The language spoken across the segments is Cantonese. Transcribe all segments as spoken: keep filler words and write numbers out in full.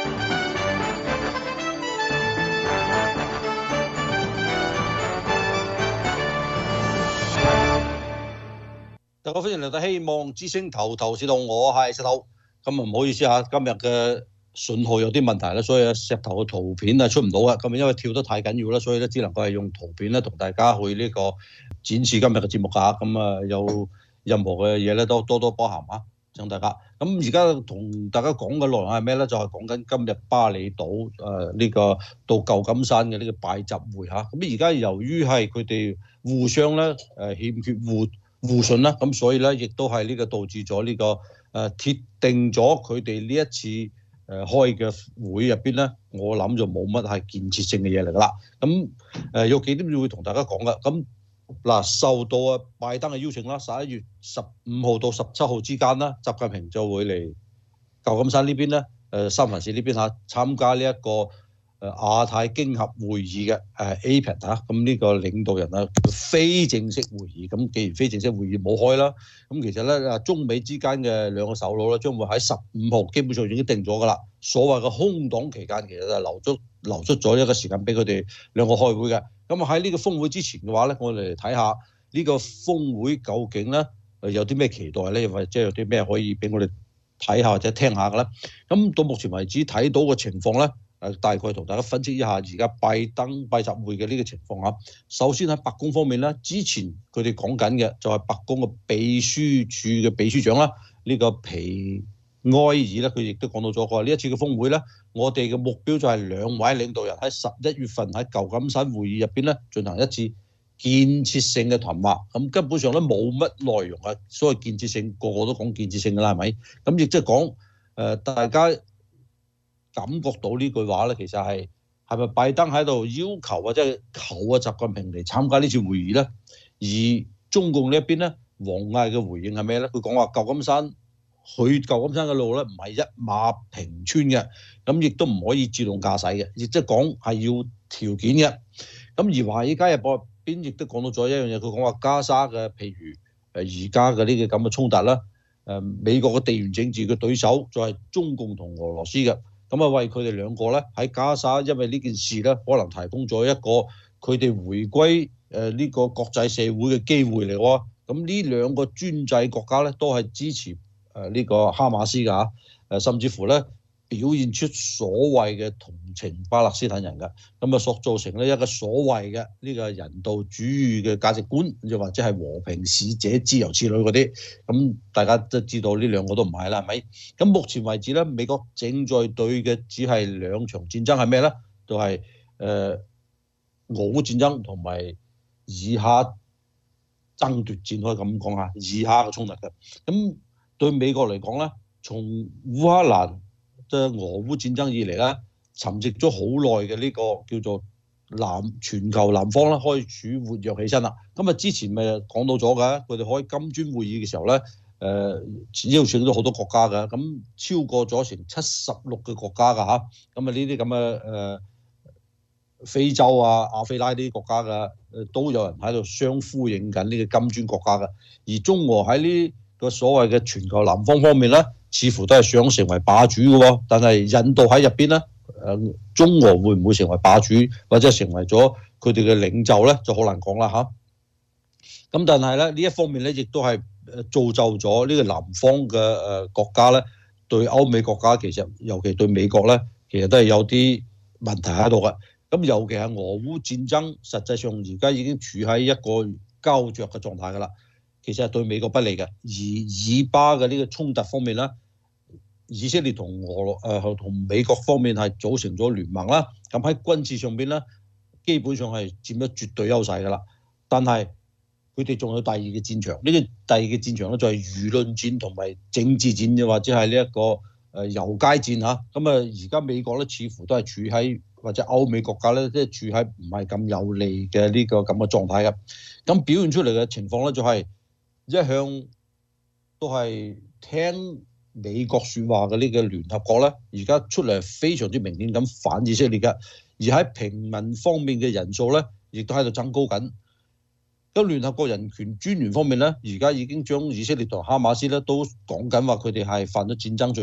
大家歡迎嚟到希望之星頭頭是道，我係石頭。咁啊唔好意思嚇，今日嘅信號有啲問題啦，所以石頭嘅圖片啊出唔到啊。咁啊因為跳得太緊要啦，所以咧只能夠係用圖片咧同大家去呢個展示今日嘅節目㗎。咁啊有任何嘅嘢咧都多多包涵啊，請大家。咁而家同大家講嘅內容係咩咧？就係講緊今日巴厘島誒呢個到舊金山嘅呢個拜習會嚇。咁而家由於係佢哋互相咧誒欠缺互互信啦，咁所以咧亦都係呢個導致咗呢、這個誒、呃、鐵定咗佢哋呢一次誒、呃、開嘅會入邊咧，我諗就冇乜係建設性嘅嘢嚟噶啦。咁誒、呃、有幾點會同大家講噶。咁嗱，受到啊拜登嘅邀請啦，十一月十五號到十七號之間啦，習近平就會嚟舊金山呢邊咧，誒、呃、三藩市呢邊嚇參加呢、這、一個。誒亞太經合會議嘅誒 A P E C 嚇，咁呢個領導人啊非正式會議，咁既然非正式會議冇開啦，咁其實咧啊中美之間嘅兩個首腦咧將會喺十五號基本上已經定咗㗎啦。所謂嘅空檔期間其實就係留出留出咗一個時間俾佢哋兩個開會嘅。咁啊喺呢個峰會之前嘅話咧，我哋嚟睇下呢個峰會究竟咧有啲咩期待咧，或者有啲咩可以俾我哋睇下或者聽下嘅咧。咁到目前為止睇到嘅情況咧。誒大概同大家分析一下而家拜登拜習會嘅呢個情況嚇。首先喺白宮方面咧，之前佢哋講緊嘅就係白宮嘅秘書處嘅秘書長啦，呢、這個皮埃爾咧，佢亦都講到咗，佢話呢一次嘅峰會咧，我哋嘅目標就係兩位領導人喺十一月份喺舊金山會議入邊咧進行一次建設性嘅談話。咁根本上咧冇乜內容啊，所謂建設性個個都講建設性㗎啦，係咪？咁亦即係講誒大家。感覺到呢句話咧，其實係係咪拜登喺度要求或者係求啊習近平嚟參加呢次會議咧？而中共呢一邊咧，王毅嘅回應係咩咧？佢講話舊金山去舊金山嘅路咧，唔係一馬平川嘅，咁亦都唔可以自動駕駛嘅，亦即係講係要條件嘅。咁而華爾街日報入邊亦都講到咗一樣嘢，佢講話加沙嘅譬如誒而家嘅呢個咁嘅衝突啦，誒美國嘅地緣政治嘅對手就係中共同俄羅斯嘅。咁啊，為佢哋兩個咧喺加沙，因為呢件事咧，可能提供咗一個佢哋回歸誒呢個國際社會嘅機會嚟喎。咁呢兩個專制國家咧，都係支持誒呢個哈馬斯㗎嚇，誒甚至乎咧表現出所謂嘅同情巴勒斯坦人㗎。咁啊，塑造成呢一個所謂嘅呢個人道主義嘅價值觀，又或者係和平使者、自由之類嗰啲。咁大家都知道呢兩個都唔係啦，係咪？咁目前為止咧，美國正在對嘅只係兩場戰爭係咩咧？就係、是、誒、呃、俄烏戰爭同埋以哈爭奪戰，可以咁講下以哈嘅衝突嘅。咁對美國嚟講咧，從烏克蘭即係俄烏戰爭以嚟咧，沉寂咗好耐嘅呢個叫做南全球南方咧，開始活躍起身啦。咁啊，之前咪講到咗嘅，佢哋開金磚會議嘅時候咧，誒邀請咗好多國家嘅，咁超過咗成七十六個國家㗎嚇。咁啊，呢啲咁嘅誒非洲啊、亞非拉啲國家嘅，誒都有人喺度相呼應緊呢個金磚國家嘅。而中俄喺呢個所謂嘅全球南方方面咧，似乎都係想成為霸主嘅喎。但係印度喺入邊咧。誒中俄會唔會成為霸主，或者成為咗佢哋嘅領袖咧，就好難講啦嚇。咁但係咧呢一方面咧，亦都係造就咗呢個南方嘅誒國家咧，對歐美國家其實，尤其對美國咧，其實都係有啲問題喺度嘅。咁尤其係俄烏戰爭，實際上而家已經處喺一個膠着嘅狀態㗎啦。其實係對美國不利嘅。而以巴嘅呢個衝突方面咧，以色列同俄羅誒同美國方面係組成咗聯盟啦，咁喺軍事上邊咧，基本上係佔咗絕對優勢㗎啦。但係佢哋仲有第二嘅戰場，呢個第二嘅戰場咧就係輿論戰同埋政治戰，又或者係呢一個誒遊街戰嚇。咁啊，而家美國咧似乎都係處喺或者歐美國家咧，即係處喺唔係咁有利嘅呢個咁嘅狀態嘅。咁表現出嚟嘅情況咧就係一向都係聽美國説話嘅呢個聯合國咧，而家出嚟非常之明顯咁反以色列嘅，而喺平民方面嘅人數咧，亦都喺度增高緊。咁聯合國人權專員方面咧，而家已經將以色列同哈馬斯咧都講緊話佢哋係犯咗戰爭罪嘅。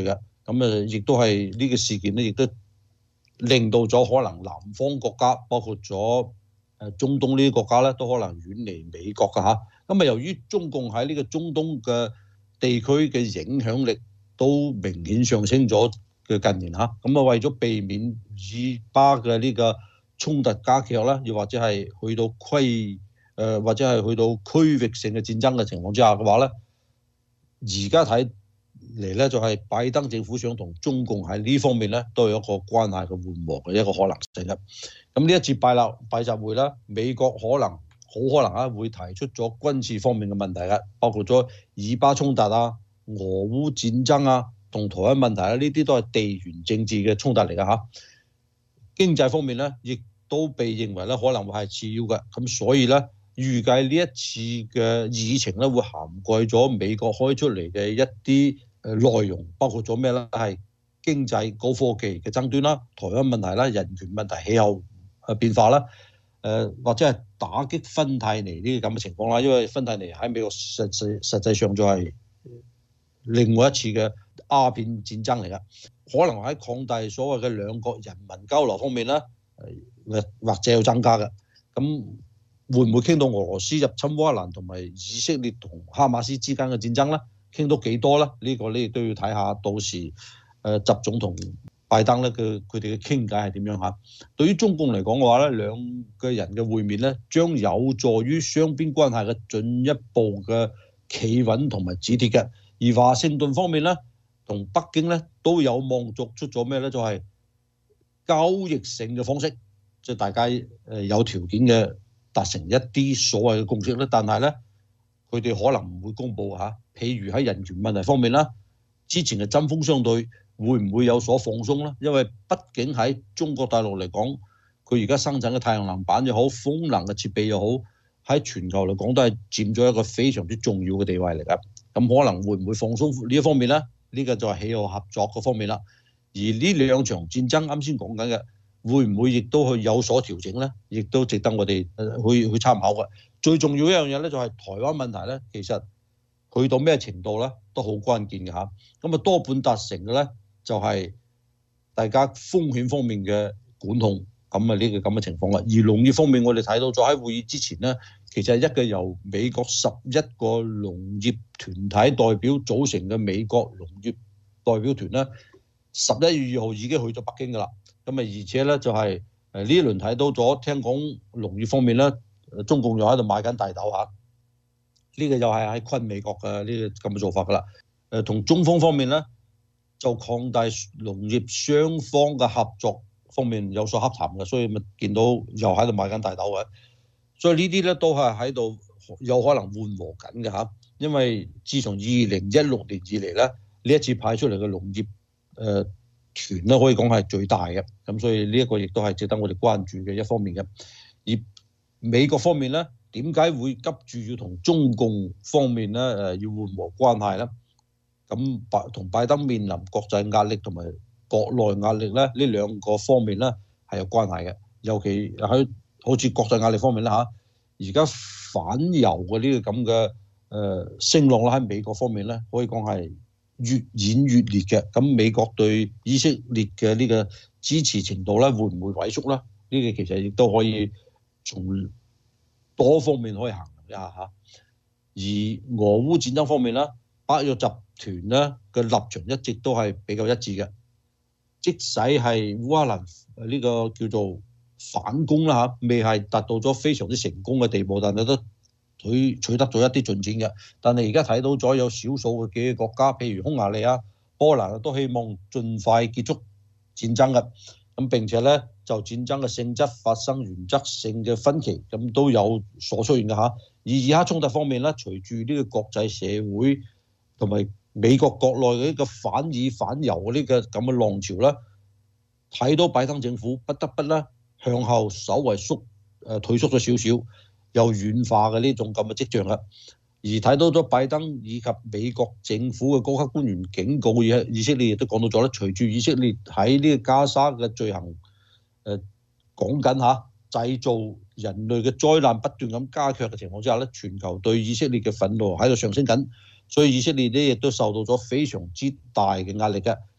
咁啊，亦都係呢個事件咧，亦都令到咗可能南方國家，包括咗誒中東呢啲國家咧，都可能遠離美國㗎嚇。咁啊，由於中共喺呢個中東嘅地區嘅影響力都明顯上升咗嘅近年嚇，咁啊為咗避免以巴嘅呢個衝突加劇啦，又或者係去到區誒或者係去到區域性嘅戰爭嘅情況之下嘅話咧，而家睇嚟咧就係拜登政府想同中共喺呢方面咧都有一個關係嘅緩和嘅一個可能性嘅。咁呢一次拜立拜習會啦，美國可能好可能啊會提出咗軍事方面嘅問題嘅，包括咗以巴衝突啊、俄烏戰爭啊、同台灣問題啊，呢啲都係地緣政治嘅衝突嚟㗎嚇。經濟方面咧，亦都被認為咧可能會係次要嘅，咁所以咧預計呢一次嘅議程咧會涵蓋咗美國開出嚟嘅一啲誒內容，包括咗咩咧？係經濟、高科技嘅爭端啦、台灣問題啦、人權問題、氣候誒變化啦，誒或者係打擊芬太尼呢啲咁嘅情況啦。因為芬太尼喺美國實實實際上就係另外一次嘅鴉片戰爭嚟㗎，可能喺擴大所謂嘅兩國人民交流方面咧，誒或者有增加嘅。咁會唔會傾到俄羅斯入侵烏克蘭同埋以色列同哈馬斯之間嘅戰爭咧？傾到幾多咧？呢、這個你亦都要睇下到時誒習總同拜登咧嘅佢哋嘅傾偈係點樣嚇。對於中共嚟講嘅話咧，兩個人嘅會面咧，將有助於雙邊關係嘅進一步嘅企穩同埋止跌嘅。而華盛頓方面咧，同北京咧都有望作出咗咩咧？就係、是、交易性嘅方式，即、就、係、是、大家誒有條件嘅達成一啲所謂嘅共識咧。但係咧，佢哋可能唔會公佈嚇。譬如喺人權問題方面啦，之前嘅針鋒相對會唔會有所放鬆咧？因為畢竟喺中國大陸嚟講，佢而家生產嘅太陽能板又好，風能嘅設備又好，喺全球嚟講都係佔咗一個非常之重要嘅地位嚟㗎。咁可能會唔會放鬆呢一方面咧？呢、這個就係氣候合作嗰方面啦。而呢兩場戰爭啱先講緊嘅，會唔會亦都去有所調整咧？亦都值得我哋去去參考嘅。最重要一樣嘢咧，就係台灣問題咧，其實去到咩程度咧，都好關鍵嘅嚇。咁啊多半達成嘅咧，就係大家風險方面嘅管控。咁啊呢個咁嘅情況啦。而農業方面，我哋睇到咗喺會議之前咧，其實係一個由美國十一個農業團體代表組成嘅美國農業代表團咧，十一月二號已經去咗北京㗎啦。咁啊而且咧就係誒呢一輪睇到咗，聽講農業方面咧，中共又喺度買緊大豆嚇。呢個又係喺昆美國嘅呢個咁嘅做法㗎啦。誒同中方方面咧，就擴大農業雙方嘅合作方面有所洽談嘅，所以咪見到又喺度買緊大豆嘅。所以呢啲咧都係喺度有可能緩和緊嘅嚇。因為自從二零一六年以嚟咧，呢一次派出嚟嘅農業誒、呃、團咧，可以講係最大嘅。咁所以呢一個亦都係值得我哋關注嘅一方面嘅。而美國方面咧，點解會急住要同中共方面咧誒要緩和關係咧？咁拜同拜登面臨國際壓力同埋國內壓力咧，呢兩個方面咧係有關係嘅。尤其喺好似國際壓力方面啦嚇，而家反猶嘅呢個咁嘅誒聲浪啦，喺美國方面咧可以講係越演越烈嘅。咁美國對以色列嘅呢個支持程度咧會唔會萎縮咧？呢個其實亦都可以從多方面可以衡量一下嚇。而俄烏戰爭方面咧，北約集團咧嘅立場一直都係比較一致嘅，即使係烏克蘭呢個叫做反攻啦嚇，未係達到咗非常之成功嘅地步，但係都取取得咗一啲進展嘅。但係而家睇到咗有少數嘅幾個國家，譬如匈牙利啊、波蘭都希望盡快結束戰爭嘅。咁並且咧就戰爭嘅性質發生原則性嘅分歧，咁都有所出現嘅嚇。而以哈衝突方面咧，隨住呢個國際社會同埋美國國內嘅呢個反以反猶嘅呢個咁嘅浪潮咧，睇到拜登政府不得不咧向後稍為縮誒退縮咗少少，有軟化嘅呢種咁嘅跡象啦。而睇到咗拜登以及美國政府嘅高級官員警告以以色列亦都講到咗咧，隨住以色列喺呢個加沙嘅罪行誒講緊嚇製造人類嘅災難不斷咁加劇嘅情況之下咧，全球對以色列嘅憤怒喺度上升緊，所以以色列呢亦都受到咗非常之大嘅壓力嘅。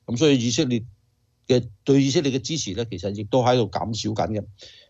咁所以以色列嘅對以色列嘅支持咧，其實亦都喺度減少緊嘅。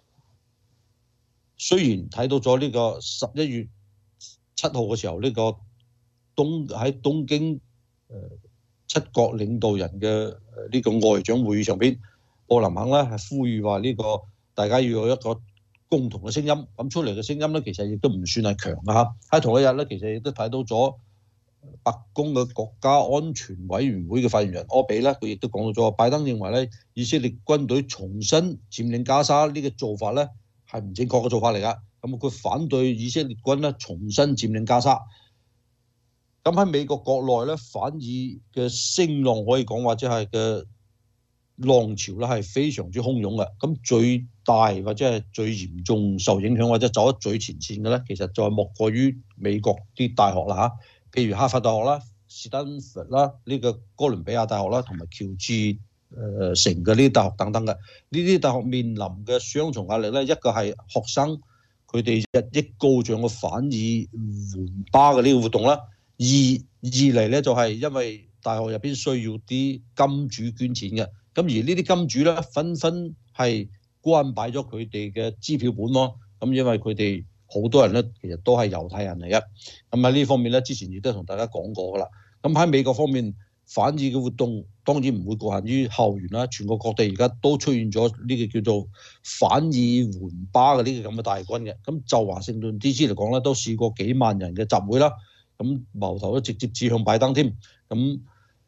雖然睇到咗呢個十一月七號嘅時候，呢、這個東喺東京誒、呃、七國領導人嘅呢個外長會議上邊，布林肯咧係呼籲話呢個大家要有一個共同嘅聲音，咁出嚟嘅聲音咧，其實亦都唔算係強嘅嚇。喺同一日咧，其實亦都睇到咗白宮嘅國家安全委員會嘅發言人柯比咧，佢亦都講到咗，拜登認為咧，以色列軍隊重新佔領加沙呢個做法咧係唔正確嘅做法嚟㗎。咁佢反對以色列軍咧重新佔領加沙。咁喺美國國內咧，反以嘅聲浪可以講話，即係嘅浪潮咧係非常之洶湧嘅。咁最大或者係最嚴重受影響或者走得最前線嘅咧，其實就係莫過於美國啲大學啦嚇，譬如哈佛大學啦、史丹佛啦、呢個哥倫比亞大學啦，同埋喬治誒城嘅呢啲大學等等嘅。呢啲大學面臨嘅雙重壓力咧，一個係學生佢哋日益高漲嘅反以援巴嘅呢個活動啦。二二嚟咧就係因為大學入邊需要啲金主捐錢嘅，咁而呢啲金主咧紛紛係關閉咗佢哋嘅支票本咯，咁因為佢哋好多人咧其實都係猶太人嚟嘅，咁喺呢方面咧之前亦都同大家講過噶啦。咁喺美國方面反以嘅活動當然唔會局限於校園啦，全國各地而家都出現咗呢個叫做反以援巴嘅呢個咁嘅大軍嘅，咁就華盛頓 D C 嚟講咧都試過幾萬人嘅集會啦。咁矛頭都直接指向拜登添。咁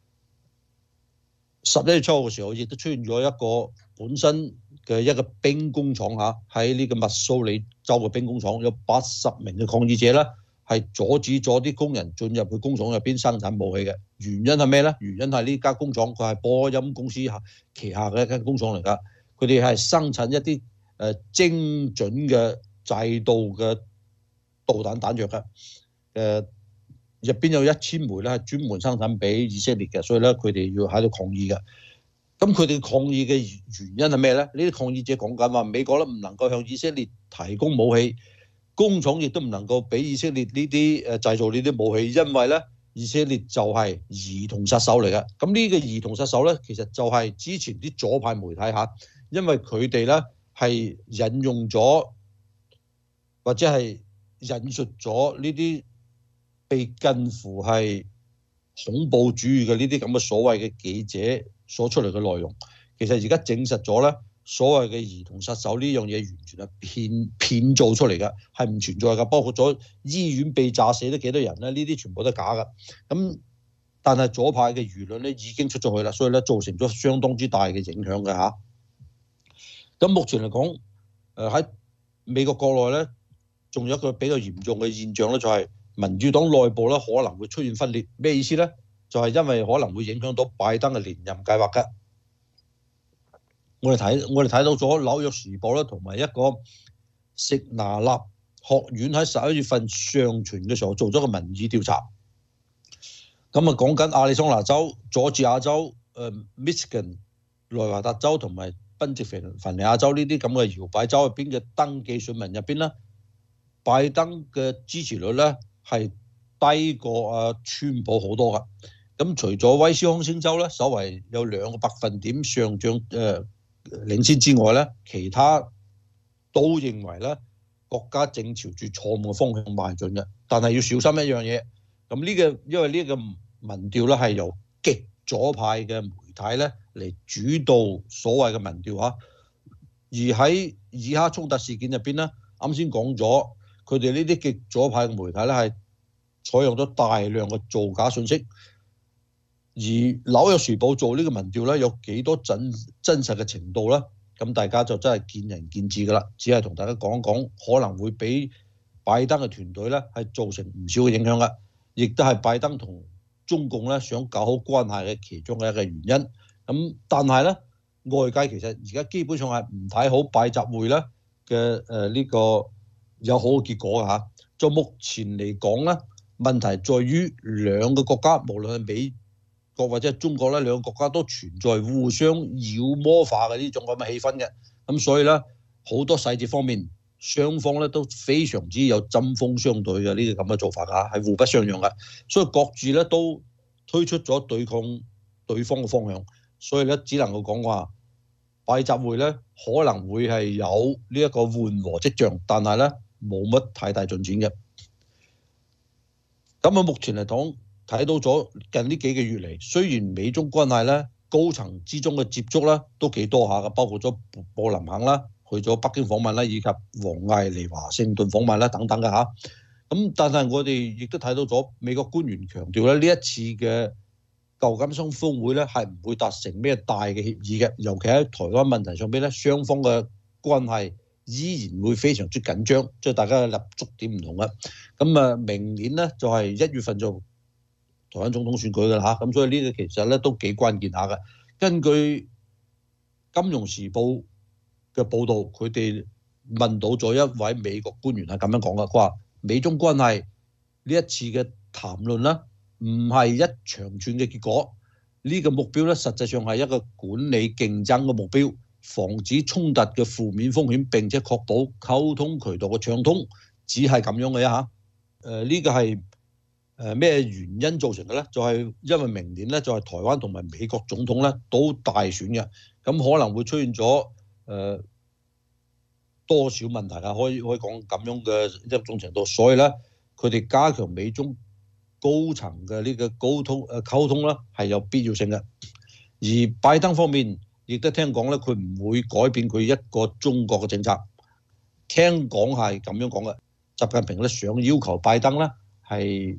十一月初嘅時候，亦都出現咗一個本身嘅一個兵工廠嚇，喺呢個密蘇里州嘅兵工廠有八十名嘅抗議者咧，係阻止咗啲工人進入去工廠入邊生產武器嘅。原因係咩咧？原因係呢間工廠佢係波音公司旗下嘅一間工廠嚟㗎，佢哋係生產一啲誒精準嘅制導嘅導彈彈藥嘅誒。入邊有一千枚咧，係專門生產俾以色列嘅，所以咧佢哋要喺度抗議嘅。咁佢哋抗議嘅原因係咩咧？呢啲抗議者講緊話，美國咧唔能夠向以色列提供武器，工廠亦都唔能夠俾以色列呢啲誒製造呢啲武器，因為咧以色列就係兒童殺手嚟嘅。咁呢個兒童殺手咧，其實就係之前啲左派媒體嚇，因為佢哋咧係引用咗或者係引述咗呢啲被近乎係恐怖主義嘅呢啲咁嘅所謂嘅記者所出嚟嘅內容，其實而家證實咗咧，所謂嘅兒童殺手呢樣嘢完全係騙騙造出嚟嘅，係唔存在㗎。包括咗醫院被炸死咗幾多人咧，呢啲全部都係假㗎。咁但係左派嘅輿論咧已經出咗去啦，所以咧造成咗相當之大嘅影響嘅嚇。咁目前嚟講，誒喺美國國內咧，仲有一個比較嚴重嘅現象咧，就係民主黨內部咧可能會出現分裂，咩意思咧？就係因為可能會影響到拜登嘅連任計劃㗎。我哋睇我哋睇到咗紐約時報啦，同埋一個食拿納學院喺十一月份上旬嘅時候做咗個民意調查。咁啊講緊亞利桑那州、佐治亞州、誒 Michigan、內華達州同埋賓夕凡尼亞州呢啲咁嘅搖擺州入邊嘅登記選民入邊咧，拜登嘅支持率咧係低過啊川普好多㗎。咁除咗威斯康星州咧，稍為有兩個百分點上漲誒、呃、領先之外咧，其他都認為咧國家正朝住錯誤嘅方向邁進嘅。但係要小心一樣嘢，咁呢、這個因為呢個民調咧係由極左派嘅媒體咧嚟主導所謂嘅民調嚇，而喺以哈衝突事件入邊咧，啱先講咗佢哋呢啲極左派嘅媒體咧係採用咗大量嘅造假信息。而紐約時報做呢個民調咧，有幾多真真實嘅程度咧？咁大家就真係見仁見智噶啦。只係同大家講一講，可能會俾拜登嘅團隊咧係造成唔少嘅影響噶，亦都係拜登同中共咧想搞好關係嘅其中嘅一個原因。咁但係咧，外界其實而家基本上係唔睇好拜習會咧嘅誒呢個有好嘅結果㗎嚇。就目前嚟講咧，問題在於兩個國家，無論係美國或者係中國咧，兩個國家都存在互相妖魔化嘅呢種咁嘅氣氛嘅，咁所以咧好多細節方面，雙方咧都非常之有針鋒相對嘅呢個咁嘅做法㗎，係互不相讓嘅，所以各自咧都推出咗對抗對方嘅方向。 所以咧只能夠講話拜習會咧可能會係有呢一個緩和跡象，但係咧冇乜太大進展嘅。咁啊，目前嚟講睇到咗近呢幾個月嚟，雖然美中關係咧高層之中嘅接觸咧都幾多下嘅，包括咗布林肯啦去咗北京訪問啦，以及王毅嚟華盛頓訪問啦等等嘅嚇。咁但係我哋亦都睇到咗美國官員強調咧，呢一次嘅舊金山峰會咧係唔會達成咩大嘅協議嘅，尤其喺台灣問題上邊咧，雙方嘅關係依然會非常之緊張，即係大家嘅立足點唔同啦。咁啊，明年咧就係一月份就台灣總統選舉㗎啦嚇，咁所以呢個其實咧都幾關鍵下嘅。根據《金融時報》嘅報導，佢哋問到咗一位美國官員係咁樣講嘅，佢話美中關係呢一次嘅談論啦，唔係一長串嘅結果，呢個目標咧實際上係一個管理競爭嘅目標，防止衝突嘅負面風險，並且確保溝通渠道嘅暢通，只係咁樣嘅呀嚇。誒呢個係誒咩原因造成嘅咧？就係因為明年咧就係台灣同埋美國總統咧都大選嘅，咁可能會出現咗誒多少問題啊？可以可以講咁樣嘅一種程度，所以咧佢哋加強美中高層嘅呢個溝通誒溝通咧係有必要性嘅。而拜登方面亦都聽講咧，佢唔會改變佢一個中國嘅政策。聽講係咁樣講嘅，習近平咧想要求拜登咧係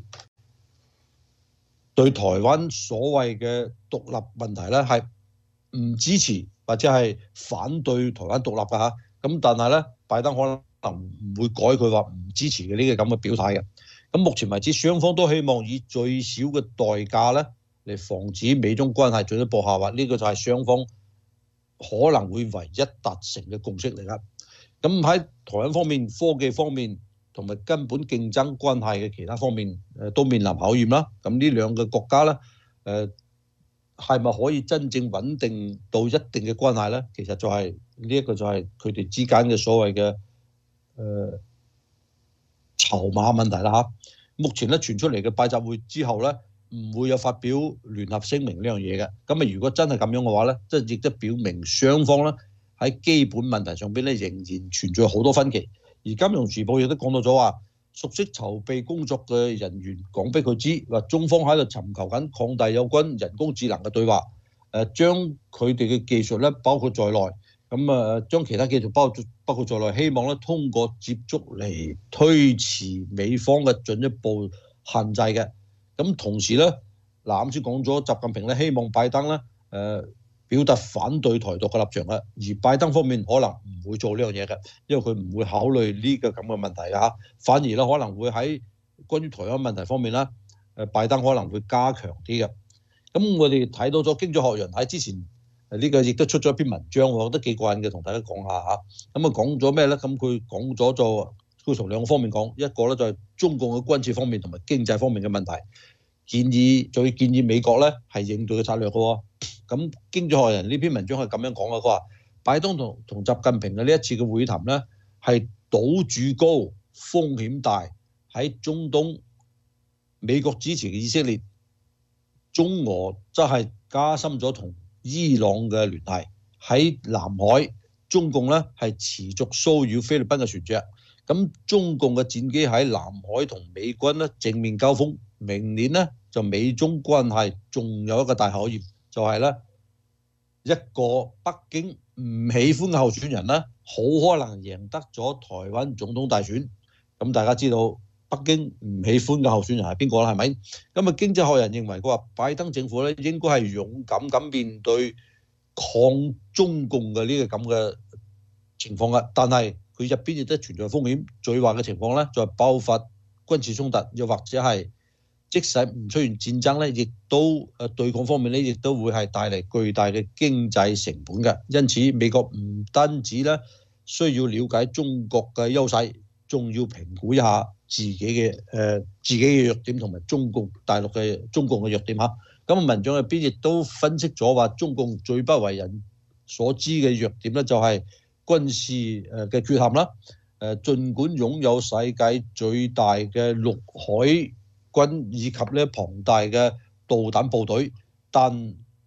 對台灣所謂嘅獨立問題咧係唔支持或者係反對台灣獨立嘅嚇。咁但係咧，拜登可能唔會改佢話唔支持嘅呢個咁嘅表態嘅。咁目前為止，雙方都希望以最少嘅代價咧嚟防止美中關係進一步下滑。呢個就係雙方可能會唯一達成嘅共識嚟㗎。咁喺台灣方面、科技方面同埋根本競爭關係嘅其他方面，誒都面臨考驗啦。咁呢兩個國家咧，誒係咪可以真正穩定到一定嘅關係咧？其實就係呢一個就係佢哋之間嘅所謂嘅誒籌碼問題啦嚇。目前咧傳出嚟嘅拜習會之後咧，唔會有發表聯合聲明呢樣嘢嘅。咁啊，如果真係咁樣嘅話咧，即係亦都表明雙方咧喺基本問題上邊咧仍然存在好多分歧。而《金融時報》亦都講到咗話，熟悉籌備工作嘅人員講俾佢知，話中方喺度尋求緊擴大有關人工智能嘅對話，誒將佢哋嘅技術咧包括在內，咁啊將其他技術包包括在內，希望咧通過接觸嚟推遲美方嘅進一步限制嘅。咁同時咧，嗱啱先講咗，習近平咧希望拜登咧誒表達反對台獨嘅立場嘅，而拜登方面可能唔會做呢樣嘢嘅，因為佢唔會考慮呢個咁嘅問題嚇，反而咧可能會喺關於台灣問題方面咧，誒拜登可能會加強啲嘅。咁我哋睇到咗《經濟學人》喺之前誒呢個亦都出咗一篇文章，我覺得幾過癮嘅，同大家講下嚇。咁啊講咗咩咧？咁佢講咗就佢從兩個方面講，一個咧就係中共嘅軍事方面同埋經濟方面嘅問題，建議仲要建議美國咧係應對嘅策略嘅喎。咁《經濟學人》呢篇文章係咁樣講嘅，佢話拜登同同習近平嘅呢一次嘅會談咧，係賭注高、風險大，喺中東美國支持嘅以色列，中俄則係加深咗同伊朗嘅聯繫。喺南海，中共咧係持續騷擾菲律賓嘅船隻。咁中共嘅戰機喺南海同美軍咧正面交鋒，明年咧就美中關係仲有一個大考驗。就係咧，一個北京唔喜歡嘅候選人咧，好可能贏得咗台灣總統大選。咁大家知道北京唔喜歡嘅候選人係邊個啦？係咪？咁啊，經濟學人認為佢話拜登政府咧應該係勇敢咁面對抗中共嘅呢個咁嘅情況嘅，但係佢入邊亦都存在風險。最壞嘅情況咧就係爆發軍事衝突，又或者係即使唔出現戰爭咧，亦都誒對抗方面咧，亦都會係帶嚟巨大嘅經濟成本嘅。因此，美國唔單止咧需要了解中國嘅優勢，仲要評估一下自己嘅誒、呃、自己嘅弱點同埋中共大陸嘅中共嘅弱點嚇。咁文章入邊亦都分析咗話，中共最不為人所知嘅弱點咧，就係軍事誒嘅缺陷啦。誒，儘管擁有世界最大嘅陸海軍以及咧龐大嘅導彈部隊，但嗰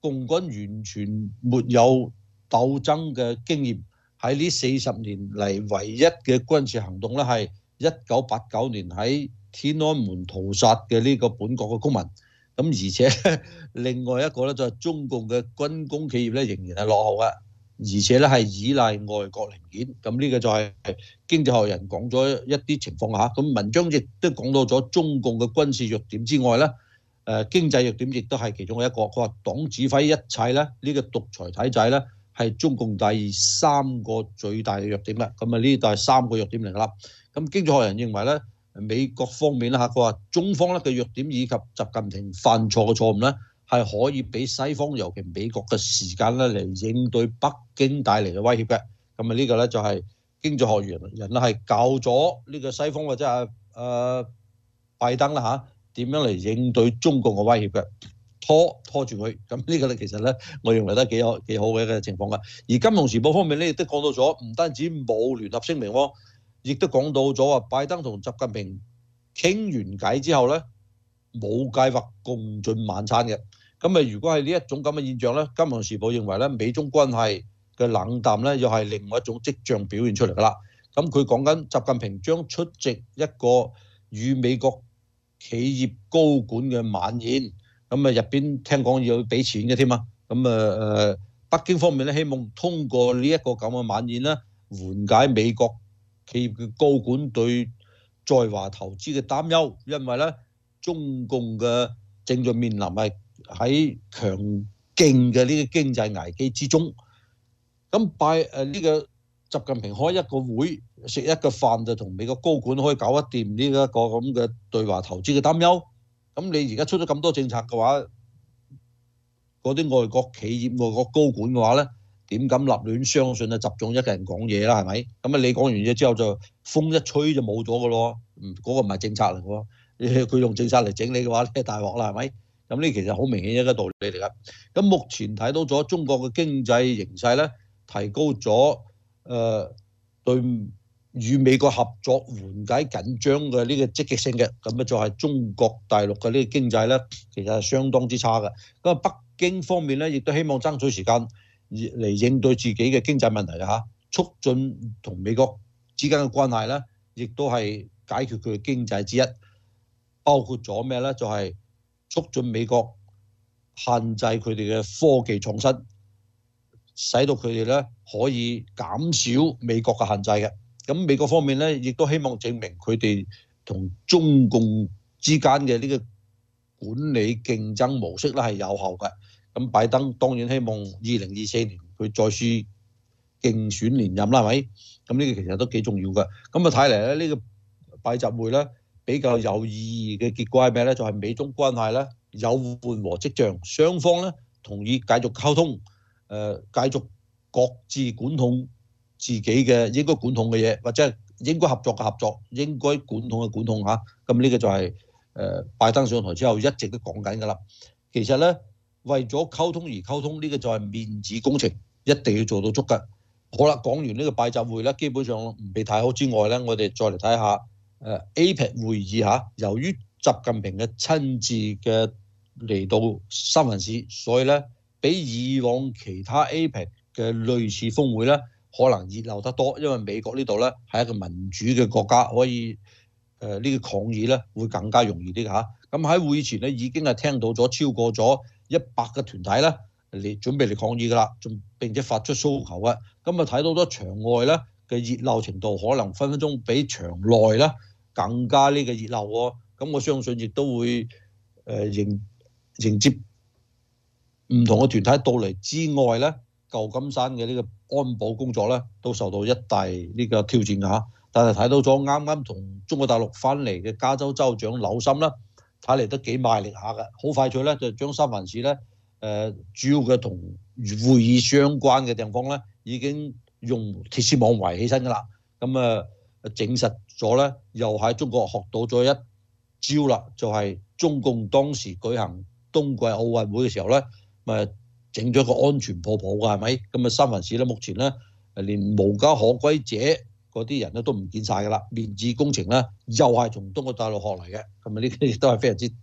共軍完全沒有鬥爭嘅經驗，喺呢四十年嚟唯一嘅軍事行動咧係一九八九年喺天安門屠殺嘅呢個本國嘅公民。咁而且另外一個咧就係中共嘅軍工企業咧仍然係落後嘅，而且咧係依賴外國零件。咁呢個就係經濟學人講咗一啲情況下，咁文章亦都講到咗中共嘅軍事弱點之外咧，誒經濟弱點亦都係其中一個。佢話黨指揮一切咧，呢個獨裁體制咧係中共第三個最大嘅弱點啦。咁啊呢度係三個弱點嚟㗎啦。咁經濟學人認為咧，美國方面咧嚇，佢話中方咧嘅弱點以及習近平犯錯嘅錯誤咧，係可以俾西方尤其美國嘅時間咧嚟應對北京帶嚟嘅威脅嘅。咁啊呢個咧就係經濟學人人咧係教咗呢個西方或者係誒拜登啦嚇點樣嚟應對中國嘅威脅嘅，拖拖住佢。咁呢個咧其實咧，我認為都係幾好幾好嘅一個情況㗎。而《金融時報》方面咧亦都講到咗，唔單止冇聯合聲明喎。亦都講到咗話，拜登同習近平傾完偈之後咧，冇計劃共進晚餐嘅。咁啊，如果係呢一種咁嘅現象咧，《金融時報》認為咧，美中關係嘅冷淡咧，又係另外一種跡象表現出嚟㗎啦。咁佢講緊習近平將出席一個與美國企業高管嘅晚宴，咁啊入邊聽講要俾錢嘅添啊。咁啊誒，北京方面咧希望通過呢一個咁嘅晚宴咧，緩解美國企業嘅高管對在華投資嘅擔憂，因為咧中共嘅正在面臨係喺強勁嘅呢個經濟危機之中。咁拜誒呢個習近平開一個會食一個飯就同美國高管可以搞得掂呢一個咁嘅對華投資嘅擔憂。咁你而家出咗咁多政策嘅話，嗰啲外國企業外國高管嘅話咧，點敢立亂相信啊？習總一個人講嘢啦，係咪？咁啊，你講完嘢之後就風一吹就冇咗嘅咯。嗯，嗰個唔係政策嚟嘅喎。佢用政策嚟整你嘅話，你大鑊啦，係咪？咁呢其實好明顯一個道理嚟㗎。咁目前睇到咗中國嘅經濟形勢咧，提高咗誒、呃、對與美國合作緩解緊張嘅呢個積極性嘅。咁啊就係中國大陸嘅呢個經濟咧，其實係相當之差嘅。咁啊北京方面咧，亦都希望爭取時間嚟應對自己嘅經濟問題啊，促進同美國之間嘅關係咧，亦都係解決佢嘅經濟之一，包括咗咩咧？就係促進美國限制佢哋嘅科技創新，使到佢哋咧可以減少美國嘅限制嘅。咁美國方面咧，亦都希望證明佢哋同中共之間嘅呢個管理競爭模式咧係有效嘅。咁拜登當然希望二零二四年佢再次競選連任啦，係咪？咁呢個其實都幾重要嘅。咁啊睇嚟咧，呢個拜習會咧比較有意義嘅結果係咩咧？就係美中關係咧有緩和跡象，雙方咧同意繼續溝通，誒繼續各自管控自己嘅應該管控嘅嘢，或者係應該合作嘅合作，應該管控嘅管控嚇。咁呢個就係誒拜登上台之後一直都講緊㗎啦。其實咧，為咗溝通而溝通，呢個就係面子工程，一定要做到足㗎。好啦，講完呢個拜習會咧，基本上唔被睇好之外咧，我哋再嚟睇下誒 A P E C 會議嚇。由於習近平嘅親自嘅嚟到三藩市，所以咧比以往其他 A P E C 嘅類似峰會咧，可能熱鬧得多。因為美國呢度咧係一個民主嘅國家，可以誒呢個抗議咧會更加容易啲嚇。咁喺會前咧已經係聽到咗超過咗一百個團體咧嚟準備嚟抗議㗎啦，仲並且發出訴求嘅。咁啊睇到咗場外咧嘅熱鬧程度，可能分分鐘比場內咧更加呢個熱鬧喎。咁我相信亦都會誒迎迎接唔同嘅團體到嚟之外咧，舊金山嘅呢個安保工作咧都受到一大呢個挑戰嚇。但係睇到咗啱啱從中國大陸翻嚟嘅加州州長紐森啦，睇嚟都幾賣力下嘅，好快脆咧就將三藩市咧誒主要嘅同會議相關嘅地方咧已經用鐵絲網圍起身㗎啦。咁啊證實咗咧，又喺中國學到咗一招啦，就係中共當時舉行冬季奧運會嘅時候咧，咪整咗個安全泡泡㗎，係咪？咁啊三藩市咧目前咧連無家可歸者嗰啲人咧都唔見晒㗎啦，面子工程咧又係從中國大陸學嚟嘅，咁啊呢啲都係非常之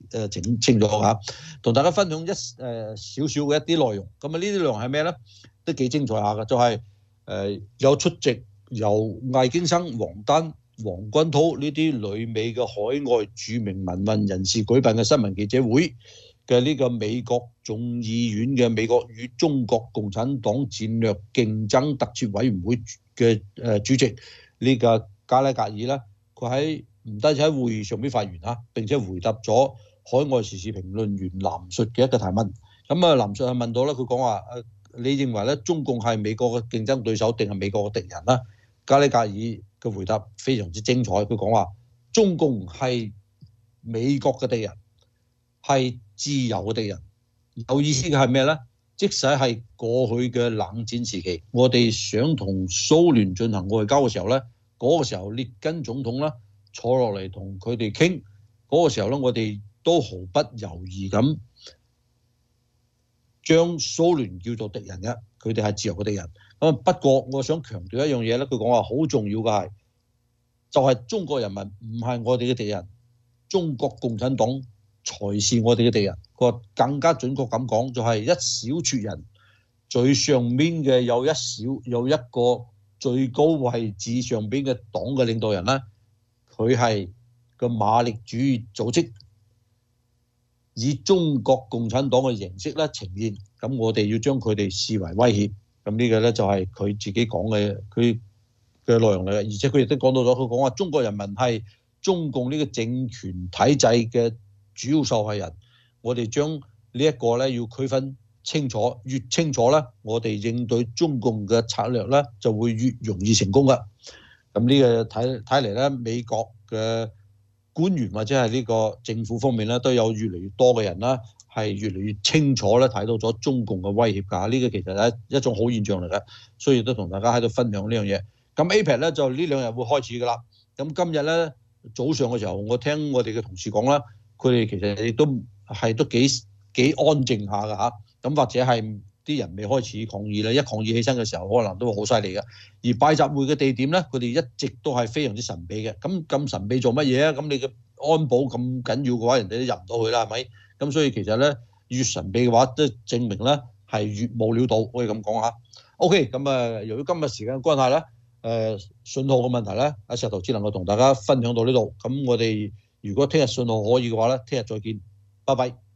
誒整清楚嚇，同大家分享一誒少少嘅一啲內容。咁啊呢啲內容係咩咧？都幾精彩下嘅，就係、是、誒、呃、有出席由魏京生、王丹、黃君濤呢啲旅美嘅海外著名民運人士舉辦嘅新聞記者會嘅呢個美國眾議院嘅美國與中國共產黨戰略競爭特設委員會嘅誒主席呢個加拉格爾啦，佢喺唔單止喺會議上邊發言嚇，並且回答咗海外時事評論員藍述嘅一個提問。咁啊，藍述係問到咧，佢講話誒，你認為咧中共係美國嘅競爭對手定係美國嘅敵人啦？加拉格爾嘅回答非常之精彩，佢講話中共係美國嘅敵人，係自由嘅敵人。有意思嘅係咩咧？即使係過去嘅冷戰時期，我哋想同蘇聯進行外交嘅時候咧，嗰、那個時候列根總統咧坐落嚟同佢哋傾，嗰、那個時候咧我哋都毫不猶豫咁將蘇聯叫做敵人嘅，佢哋係自由嘅敵人。咁不過我想強調一樣嘢咧，佢講話好重要嘅係，就係、是、中國人民唔係我哋嘅敵人，中國共產黨才是我哋嘅敵人。佢話更加準確咁講，就係一小撮人最上面嘅有一小有一個最高位置上邊嘅黨嘅領導人咧，佢係個馬列主義組織，以中國共產黨嘅形式咧呈現。咁我哋要將佢哋視為威脅。咁呢個咧就係佢自己講嘅佢嘅內容嚟嘅，而且佢亦都講到咗，佢講話中國人民係中共呢個政權體制嘅主要受害人。我哋將呢一個咧要區分清楚，越清楚咧，我哋應對中共嘅策略咧就會越容易成功噶。咁呢個睇睇嚟咧，美國嘅官員或者係呢個政府方面咧，都有越嚟越多嘅人啦，係越嚟越清楚咧睇到咗中共嘅威脅㗎。呢個其實係一種好現象嚟嘅，所以都同大家喺度分享呢樣嘢。咁 A P E C 咧就呢兩日會開始㗎啦。咁今日咧早上嘅時候，我聽我哋嘅同事講啦，佢哋其實亦都係都幾幾安靜下㗎嚇。咁或者係啲人未開始抗議咧，一抗議起身嘅時候，可能都會好犀利嘅。而拜習會嘅地點咧，佢哋一直都係非常之神秘嘅。咁咁神秘做乜嘢啊？咁你嘅安保咁緊要嘅話，人哋都入唔到去啦，係咪？咁所以其實咧，越神秘嘅話，都證明咧係越冇料到，可以咁講下。OK，咁啊，由於今日時間關係咧，誒、呃、信號嘅問題咧，阿石頭只能夠同大家分享到呢度。咁我哋如果聽日信號可以嘅話咧，聽日再見，拜拜。